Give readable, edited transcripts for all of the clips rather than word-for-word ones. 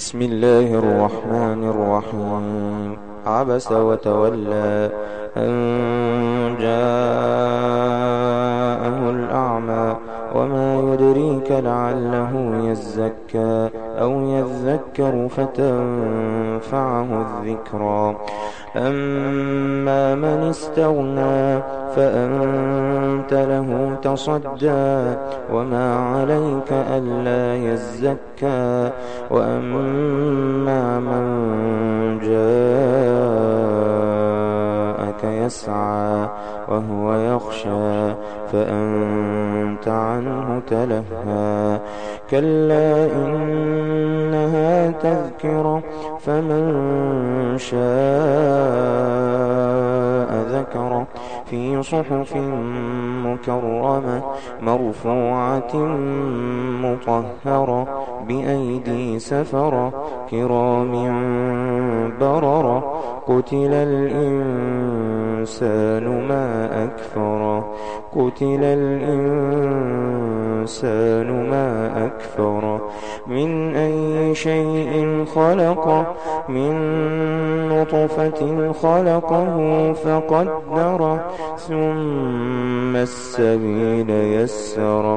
بسم الله الرحمن الرحيم. عبس وتولى أن جاءه الأعمى وما يدريك لعله يزكى أو يذكر فتنفعه الذكرى. أما من استغنى فأنت له تصدى وما عليك ألا يزكى. وأما من جاءك يسعى وهو يخشى فأنت عنه تلهى. كلا إنها تذكرة فمن شاء ذكره في صحف مكرمة مرفوعة مطهرة بأيدي سفرة كرام بررة. قتل الإنسان ما أكفره قتل الإنسان ما أكفره. من أي شيء خلقه من نطفة خلقه فقدره ثم السبيل يسره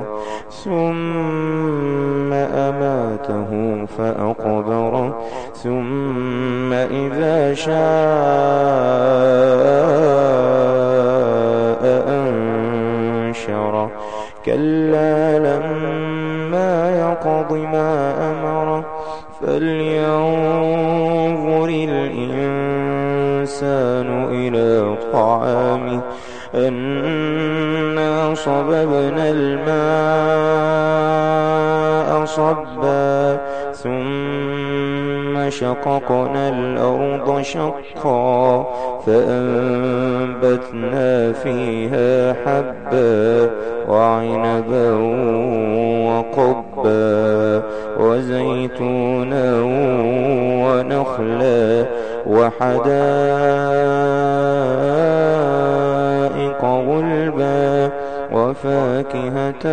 ثم أماته فأقبره ثم إذا شاء أنشره. كلا لما يقض ما أمره فلينظر الإنسان إلى طعامه أنا صببنا الماء صبا ثم شققنا الأرض شقا فأنبتنا فيها حبا وعنبا وقبا وزيتونا ونخلا وحدائق غلبا وفاكهة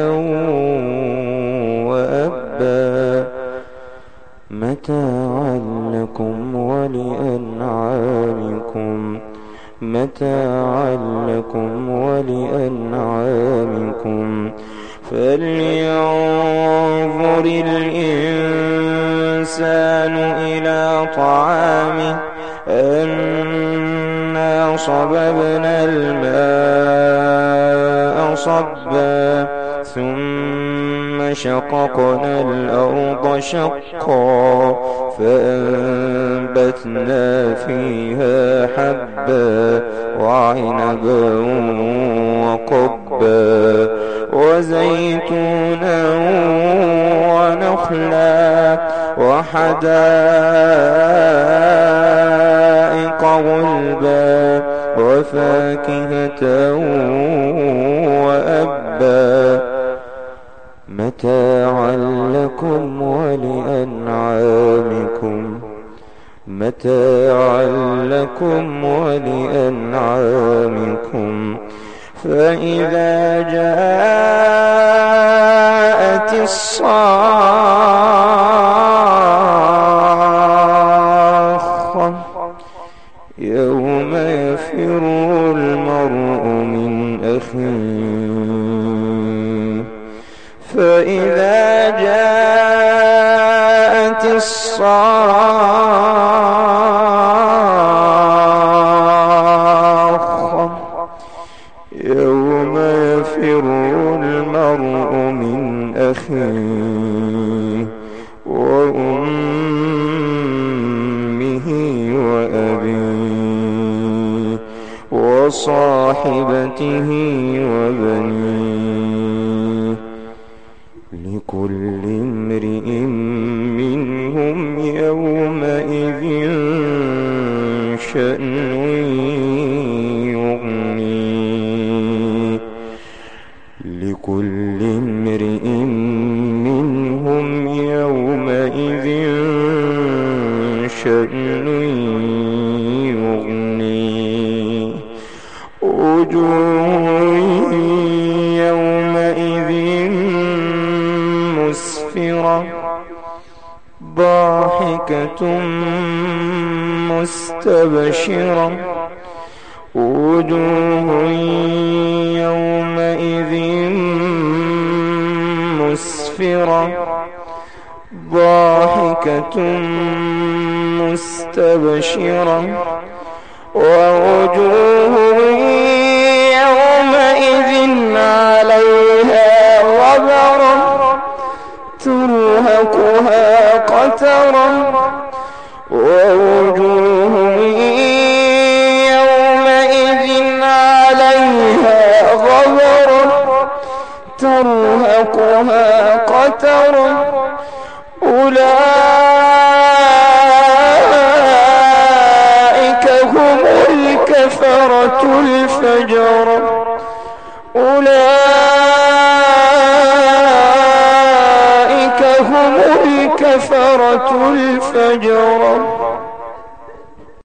وأبا متاعا لكم ولأنعامكم فلينظر الإنسان إلى طعامه أنا صببنا الماء صبا ثم شققنا الأرض شقا فأنبتنا فيها حبا وعنبا وقبا وزيتونا ونخلا وحدائق غلبا وفاكهة وأبا متاعا لكم ولأنعامكم. فإذا جاءت الصاخة يوم يفر المرء من أخيه فإذا جاءت الصاخة يوم يفر المرء من أخيه وأمه وأبيه وصاحبته وبنيه لكل امرئ منهم يومئذ شأن يغنيه لكل امرئ منهم يومئذ شأن يغنيه وجوه يومئذ مسفرة ضاحكة ضاحكة مستبشرة وجوه يومئذ مسفرة ضاحكة مستبشرة ووجوه يومئذ عليها غبرة ترهقها قترة ووجوه يومئذ عليها غبرة ترهقها قترة أولئك هم الكفرة الفجرة أولئك هم الكفرة الفجرة.